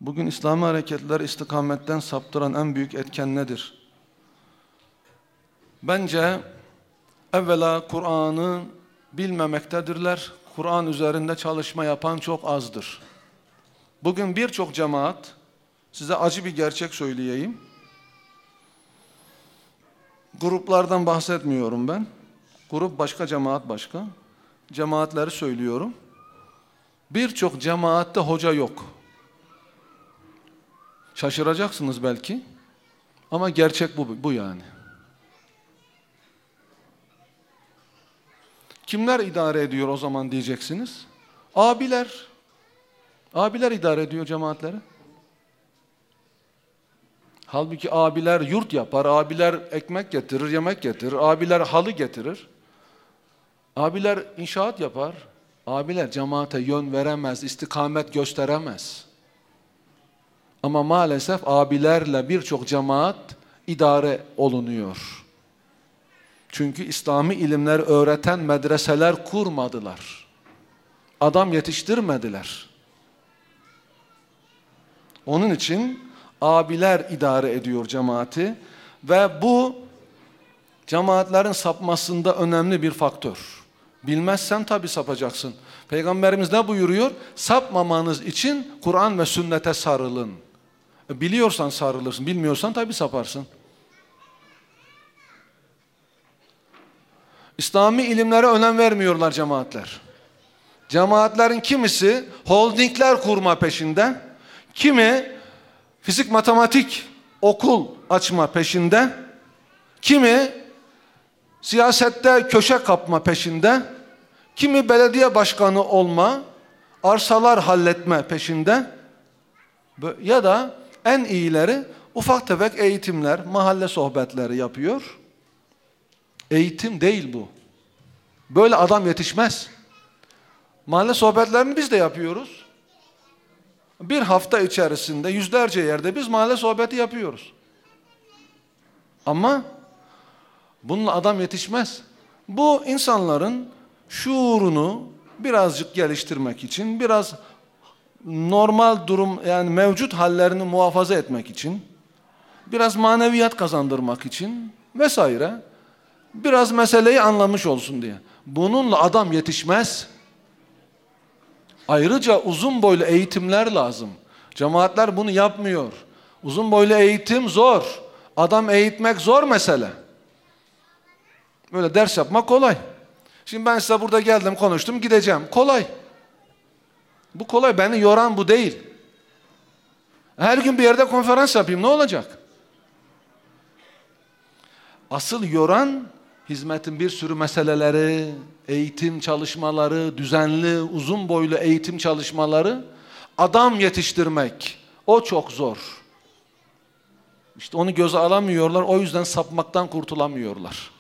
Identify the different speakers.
Speaker 1: Bugün İslami hareketleri istikametten saptıran en büyük etken nedir? Bence evvela Kur'an'ı bilmemektedirler. Kur'an üzerinde çalışma yapan çok azdır. Bugün birçok cemaat, size acı bir gerçek söyleyeyim. Gruplardan bahsetmiyorum ben. Grup başka, cemaat başka. Cemaatleri söylüyorum. Birçok cemaatte hoca yok. Şaşıracaksınız belki. Ama gerçek bu yani. Kimler idare ediyor o zaman diyeceksiniz? Abiler. Abiler idare ediyor cemaatleri. Halbuki abiler yurt yapar, abiler ekmek getirir, yemek getirir, abiler halı getirir. Abiler inşaat yapar. Abiler cemaate yön veremez, istikamet gösteremez. Ama maalesef abilerle birçok cemaat idare olunuyor. Çünkü İslami ilimler öğreten medreseler kurmadılar. Adam yetiştirmediler. Onun için abiler idare ediyor cemaati ve bu cemaatlerin sapmasında önemli bir faktör. Bilmezsen tabii sapacaksın. Peygamberimiz ne buyuruyor? Sapmamanız için Kur'an ve sünnete sarılın. Biliyorsan sarılırsın, bilmiyorsan tabii saparsın. İslami ilimlere önem vermiyorlar cemaatler. Cemaatlerin kimisi holdingler kurma peşinde, kimi fizik matematik okul açma peşinde, kimi siyasette köşe kapma peşinde, kimi belediye başkanı olma, arsalar halletme peşinde ya da en iyileri ufak tefek eğitimler, mahalle sohbetleri yapıyor. Eğitim değil bu. Böyle adam yetişmez. Mahalle sohbetlerini biz de yapıyoruz. Bir hafta içerisinde yüzlerce yerde biz mahalle sohbeti yapıyoruz. Ama bununla adam yetişmez. Bu insanların şuurunu birazcık geliştirmek için, biraz normal durum, yani mevcut hallerini muhafaza etmek için, biraz maneviyat kazandırmak için vesaire, biraz meseleyi anlamış olsun diye. Bununla adam yetişmez. Ayrıca uzun boylu eğitimler lazım. Cemaatler bunu yapmıyor. Uzun boylu eğitim zor. Adam eğitmek zor mesele. Böyle ders yapmak kolay. Şimdi ben size burada geldim, konuştum, gideceğim. Kolay. Bu kolay. Beni yoran bu değil. Her gün bir yerde konferans yapayım, ne olacak? Asıl yoran hizmetin bir sürü meseleleri, eğitim çalışmaları, düzenli, uzun boylu eğitim çalışmaları, adam yetiştirmek. O çok zor. İşte onu göze alamıyorlar, o yüzden sapmaktan kurtulamıyorlar.